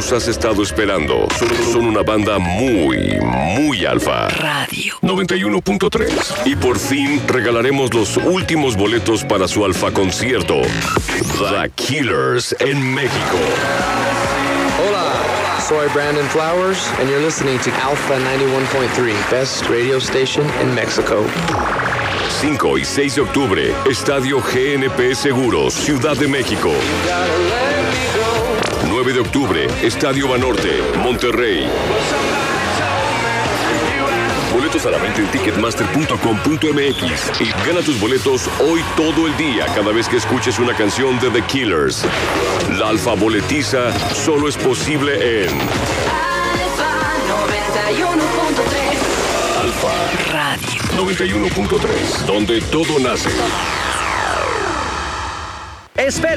todos has estado esperando. Son una banda muy, muy alfa. Radio 91.3. Y por fin regalaremos los últimos boletos para su alfa concierto. The Killers en México. Hola, soy Brandon Flowers, and you're listening to Alpha 91.3, best radio station in Mexico. 5 y 6 de octubre, Estadio GNP Seguros, Ciudad de México. 9 de octubre, Estadio Banorte, Monterrey. Boletos a la venta en ticketmaster.com.mx y gana tus boletos hoy todo el día cada vez que escuches una canción de The Killers. La alfa boletiza solo es posible en Alfa 91.3. Alfa Radio 91.3, donde todo nace. Espera.